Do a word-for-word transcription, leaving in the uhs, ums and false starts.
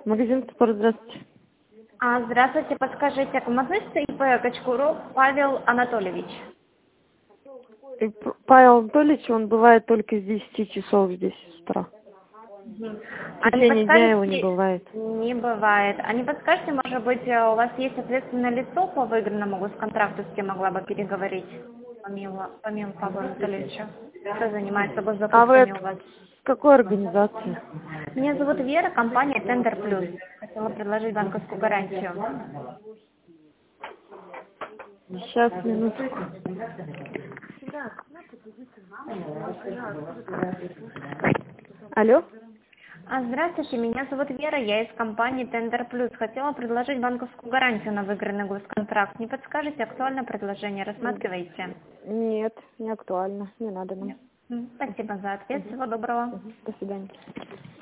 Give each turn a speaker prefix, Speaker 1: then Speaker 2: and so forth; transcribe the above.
Speaker 1: Магазин «Спорт», здравствуйте.
Speaker 2: А, здравствуйте, подскажите, к относится ИП Качкуров Павел Анатольевич?
Speaker 1: И П- Павел Анатольевич, он бывает только с десяти часов здесь с утра.
Speaker 2: Мгм.
Speaker 1: В
Speaker 2: А не
Speaker 1: течение дня его не
Speaker 2: подскажете?
Speaker 1: бывает.
Speaker 2: Не бывает. А не подскажете, может быть, у вас есть ответственное лицо по выигранному госконтракту, с кем могла бы переговорить, помимо, помимо Павла Анатольевича? Кто занимается
Speaker 1: А вы
Speaker 2: госзакупками
Speaker 1: от
Speaker 2: у вас?
Speaker 1: какой организации?
Speaker 2: Меня зовут Вера, компания Тендер Плюс. Хотела предложить банковскую гарантию.
Speaker 1: Сейчас, минутку. Алло?
Speaker 2: А, здравствуйте, меня зовут Вера, я из компании Тендер Плюс. Хотела предложить банковскую гарантию на выигранный госконтракт. Не подскажете, актуальное предложение рассматриваете?
Speaker 1: Нет, не актуально, не надо нам.
Speaker 2: М, Спасибо за ответ, всего доброго.
Speaker 1: Мгм. До свидания.